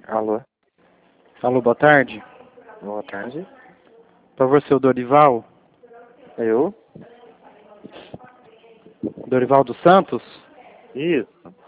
Alô, Alô, boa tarde. boa tarde. Por favor, seu Dorival? Eu? Dorival dos Santos? Isso.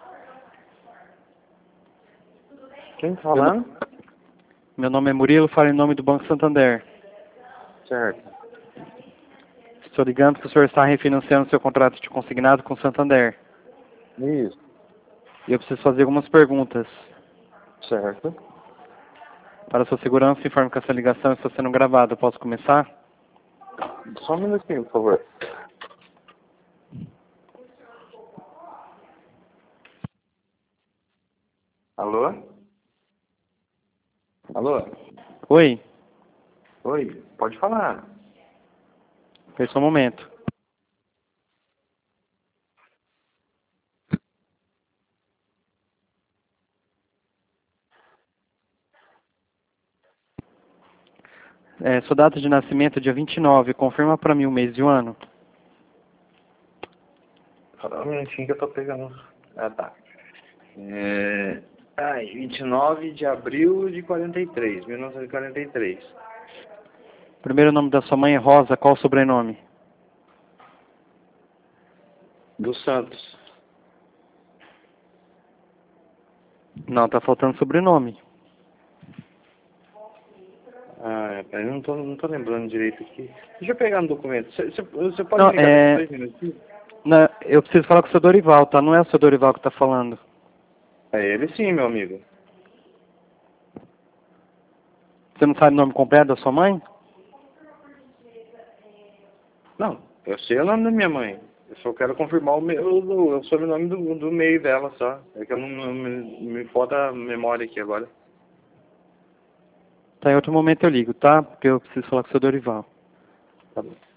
Quem tá falando? Meu nome é Murilo, falo em nome do Banco Santander. Certo. Estou ligando que o senhor está refinanciando seu contrato de consignado com o Santander. Isso. E eu preciso fazer algumas perguntas. Certo. Para sua segurança, informe que essa ligação está sendo gravada. Posso começar? Só um minutinho, por favor. Alô? Alô? Oi, Oi, pode falar. foi só um momento. Sua data de nascimento é dia 29. Confirma para mim o mês e o ano. Só um minutinho que eu tô pegando. Ah, tá. 29 de abril de 43, 1943. Primeiro nome da sua mãe é Rosa. Qual o sobrenome? Dos Santos. Não, tá faltando sobrenome. Eu não tô lembrando direito aqui. Deixa eu pegar no documento. Você pode Não, ligar daqui 2 minutinhos? Não, eu preciso falar com o seu Dorival, tá? Não é o seu Dorival que tá falando. É ele sim, meu amigo. Você não sabe o nome completo da sua mãe? Não, eu sei o nome da minha mãe. Eu só quero confirmar o sobrenome do meio dela só. É que eu não me falta a memória aqui agora. Tá, em outro momento eu ligo, tá? Porque eu preciso falar com o seu Dorival. Tá bom.